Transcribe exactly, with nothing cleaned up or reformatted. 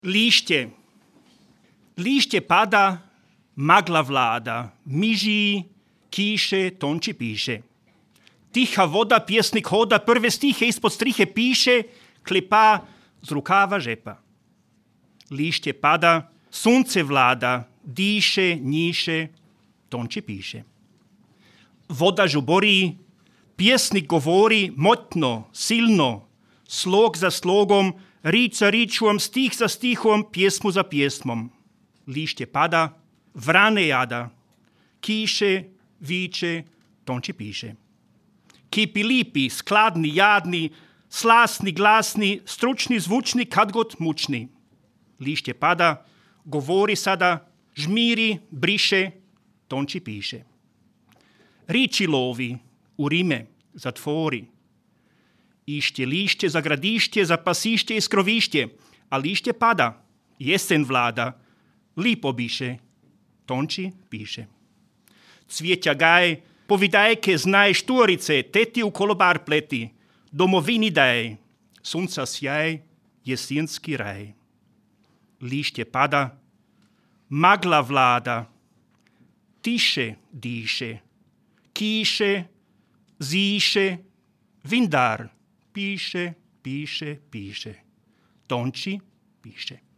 Lišće. Lišće pada, magla vlada, miži, kiše, tonči piše. Tiha voda, pjesnik hoda, prve stihe ispod strihe piše, klepa z rukava žepa. Lišće pada, sunce vlada, diše, njiše, tonči piše. Voda žubori, pjesnik govori, motno, silno, slog za slogom, rič za ričom, stih za stihom, pjesmu za pjesmom. Lišće pada, vrane jada, kiše, viče, tonči piše. Kipi lipi, skladni, jadni, slasni, glasni, stručni, zvučni, kad god mučni. Lišće pada, govori sada, žmiri, briše, tonči piše. Riči lovi, u rime, zatvori. Išće lišće za gradišće, za pasišće i skrovišće, a lišće pada, jesen vlada, lipo biše, tonči piše. Cvijeća gaje, povidajke znaj šturice, teti u kolobar pleti, domovini daj, sunca sjaj, jesenski raj. Lišće pada, magla vlada, tiše diše, kiše, ziše, vindar, piše, piše, piše, tonči piše.